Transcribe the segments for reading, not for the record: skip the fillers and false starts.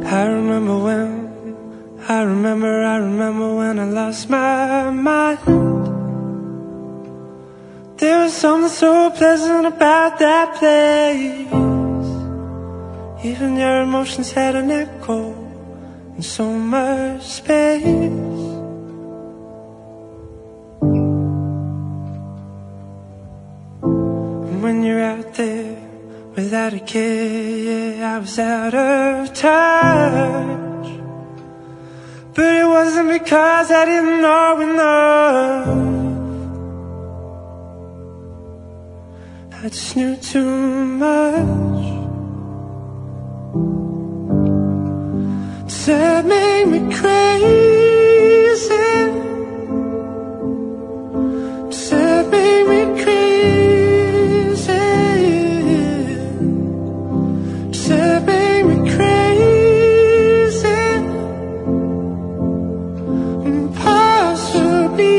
I remember when I lost my mind. There was something so pleasant about that place. Even your emotions had an echo in so much space. And when you're out there without a care, yeah, I was out of touch. But it wasn't because I didn't know enough. I just knew too much. That made me crazy. That made me crazy. That made me crazy. Impossibly.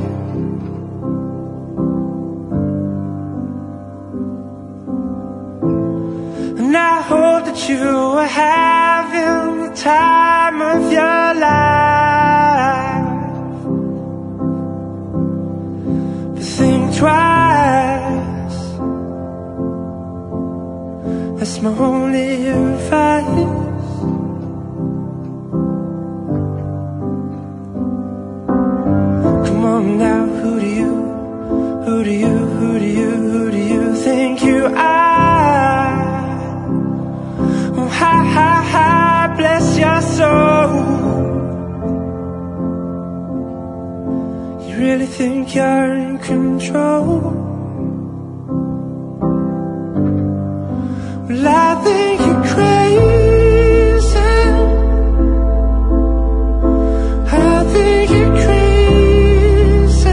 And I hope that you are having the time of your life. But think twice. That's my only advice. Come on now, who do you think you are? Oh, hi, bless your soul. You really think you're in control? Well, I think you're crazy. I think you're crazy.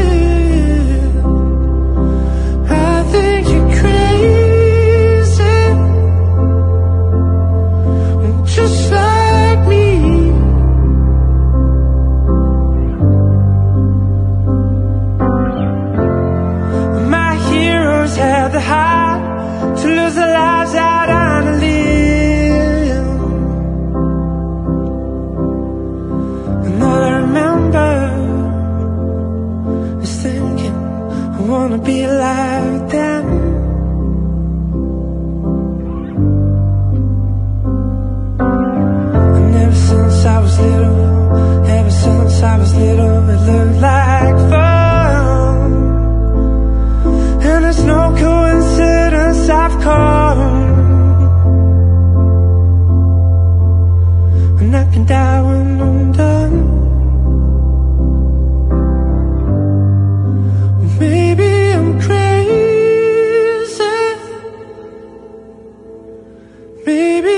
I think you're crazy. Just like me. My heroes had the heart to lose their lives out on a limb. And all I remember is thinking, I wanna be like them. Ever since I was little, it looked like fun. And it's no coincidence I've come. And I can die when I'm done. Maybe I'm crazy. Maybe